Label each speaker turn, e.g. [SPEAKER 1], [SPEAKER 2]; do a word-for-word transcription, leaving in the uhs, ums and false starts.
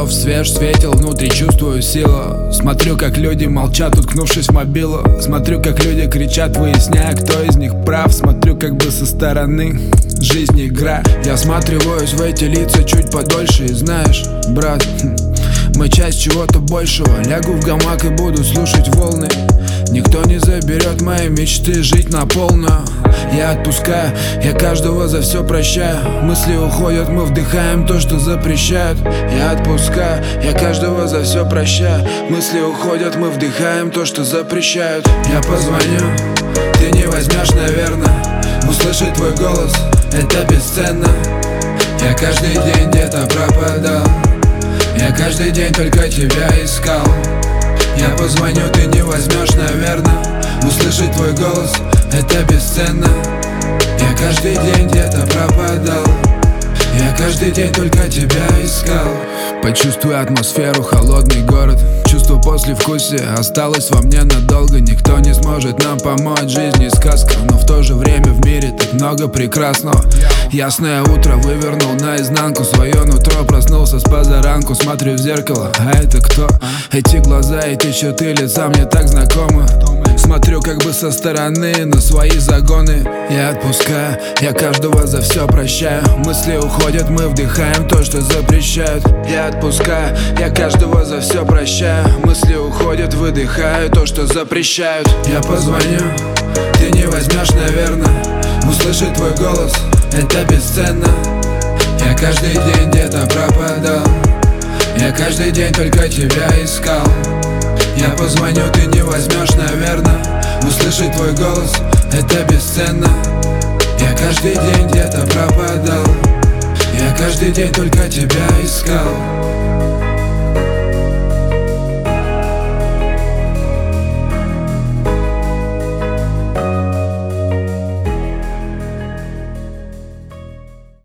[SPEAKER 1] слов свеж, светил, внутри чувствую силу. Смотрю, как люди молчат, уткнувшись в мобилу. Смотрю, как люди кричат, выясняя, кто из них прав. Смотрю, как бы со стороны, жизнь игра. Я осматриваюсь в эти лица чуть подольше. И знаешь, брат, мы часть чего-то большего. Лягу в гамак и буду слушать волны. Никто не заберет мои мечты жить на полную. Я отпускаю, я каждого за все прощаю. Мысли уходят, мы вдыхаем то, что запрещают. Я отпускаю, я каждого за все прощаю. Мысли уходят, мы вдыхаем то, что запрещают. Я позвоню, ты не возьмешь, наверное. Услышать твой голос, это бесценно. Я каждый день где-то пропадал. Я каждый день только тебя искал. Я позвоню, ты не возьмешь, наверное. Услышать твой голос, это бесценно. Я каждый день где-то пропадал. Я каждый день только тебя искал. Почувствуй атмосферу, холодный город. Чувство послевкусия осталось во мне надолго. Никто не сможет нам помочь, жизнь не сказка. Но в то же время в мире так много прекрасного. Ясное утро вывернул наизнанку свое нутро. Проснулся с позаранку, смотрю в зеркало. А это кто? Эти глаза, эти черты лица мне так знакомы. Смотрю как бы со стороны на свои загоны. Я отпускаю, я каждого за все прощаю. Мысли уходят, мы вдыхаем то, что запрещают. Я отпускаю, я каждого за все прощаю. Мысли уходят, выдыхаю то, что запрещают. Я позвоню, ты не возьмешь, наверное. Услышать твой голос, это бесценно. Я каждый день где-то пропадал. Я каждый день только тебя искал. Я позвоню, ты не возьмешь, наверное. Услышать твой голос, это бесценно. Я каждый день где-то пропадал. Я каждый день только тебя искал.